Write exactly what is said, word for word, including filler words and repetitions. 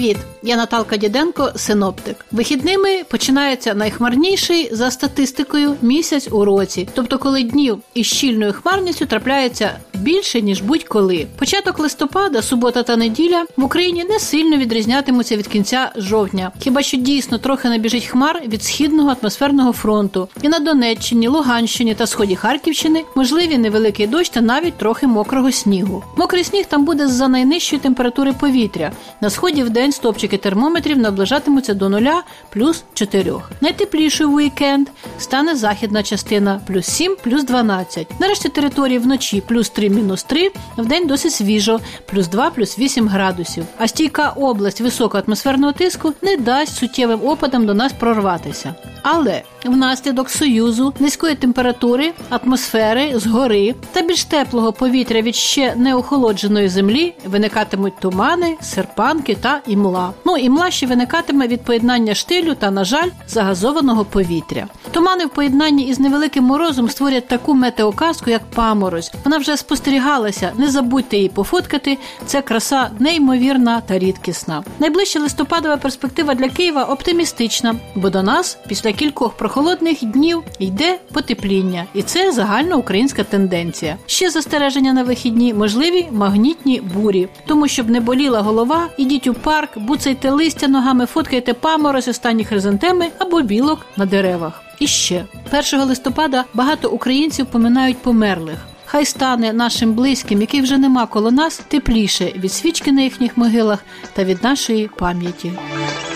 Привіт! Я Наталка Діденко, синоптик. Вихідними починається найхмарніший за статистикою місяць у році. Тобто, коли днів із щільною хмарністю трапляється більше, ніж будь-коли. Початок листопада, субота та неділя в Україні не сильно відрізнятимуться від кінця жовтня. Хіба що дійсно трохи набіжить хмар від східного атмосферного фронту. І на Донеччині, Луганщині та сході Харківщини можливі невеликий дощ та навіть трохи мокрого снігу. Мокрий сніг там буде з-за найнижчої температури повітря. На сході вдень стопчики термометрів наближатимуться до нуля плюс чотирьох. Найтеплішою в уікенд стане західна частина плюс сім, плюс дванадцять. Нарешті території вночі плюс три, мінус три, вдень досить свіжо, плюс два, плюс вісім градусів. А стійка область високого атмосферного тиску не дасть суттєвим опадам до нас прорватися. Але внаслідок союзу низької температури, атмосфери, згори та більш теплого повітря від ще неохолодженої землі виникатимуть тумани, серпанки та імла. Ну, імла ще виникатиме від поєднання штилю та, на жаль, загазованого повітря. Тумани в поєднанні із невеликим морозом створять таку метеоказку, як паморозь. Вона вже спостерігалася, не забудьте її пофоткати, це краса неймовірна та рідкісна. Найближча листопадова перспектива для Києва оптимістична, бо до нас після кількох прохолодних днів йде потепління, і це загальноукраїнська тенденція. Ще застереження на вихідні – можливі магнітні бурі. Тому, щоб не боліла голова, ідіть у парк, буцайте листя ногами, фоткайте паморозь, останні хризантеми або білок на деревах. І ще. першого листопада багато українців поминають померлих. Хай стане нашим близьким, яких вже нема коло нас, тепліше від свічки на їхніх могилах та від нашої пам'яті.